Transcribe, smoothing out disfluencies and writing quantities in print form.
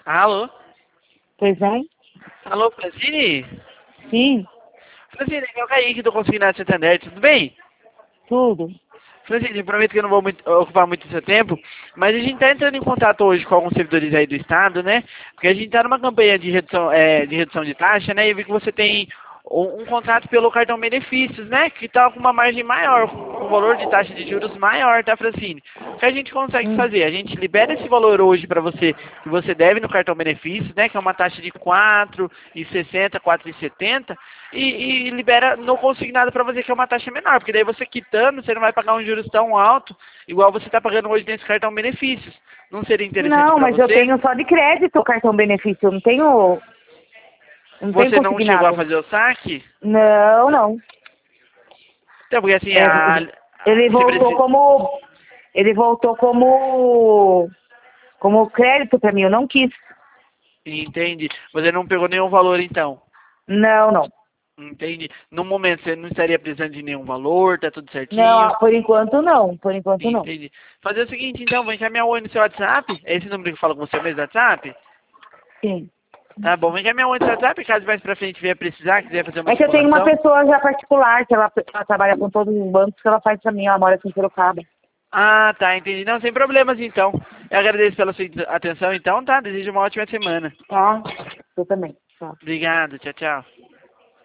Alô? Pois é? Alô, Francine? Sim, Francine, aqui é o Kaique do Consignado Santander, tudo bem? tudo. Francine, prometo que eu não vou ocupar muito do seu tempo, mas a gente está entrando em contato hoje com alguns servidores aí do Estado, né? Porque a gente está numa campanha de redução de taxa, né? E eu vi que você tem um contrato pelo cartão benefícios, né? Que está com uma margem maior, com um valor de taxa de juros maior, tá, Francine? O que a gente consegue Hum. fazer? A gente libera esse valor hoje para você, que você deve no cartão benefícios, né? Que é uma taxa de 4,60, 4,70, e libera no consignado para você, que é uma taxa menor, porque daí você quitando, você não vai pagar um juros tão alto, igual você está pagando hoje nesse cartão benefícios. Não seria interessante Não, para mas eu você? tenho só de crédito o cartão benefício, eu não tenho Você não chegou a consignado. fazer o saque? Não, não. Então, porque assim, É, ele você voltou precisa... como. Ele voltou como crédito pra mim, eu não quis. Entende? Você não pegou nenhum valor, então. Não, não. Entende? No momento, você não estaria precisando de nenhum valor, tá tudo Não, certinho. por enquanto não. Por enquanto não. Entende? Fazer o seguinte, então, vou encaminhar oi no seu WhatsApp. É esse número que eu falo com você mesmo, WhatsApp? Sim. Tá bom, vou encaminhar oi no seu WhatsApp, caso mais pra frente vier precisar, quiser fazer uma É que eu tenho uma simulação. pessoa já particular, que ela trabalha com todos os bancos, que ela faz pra mim, ela mora aqui em Sorocaba. Ah, tá, entendi. Não, sem problemas, então. Eu agradeço pela sua atenção, então, tá? Desejo uma ótima semana. Tá? Eu também. Tá. Obrigado, tchau, tchau.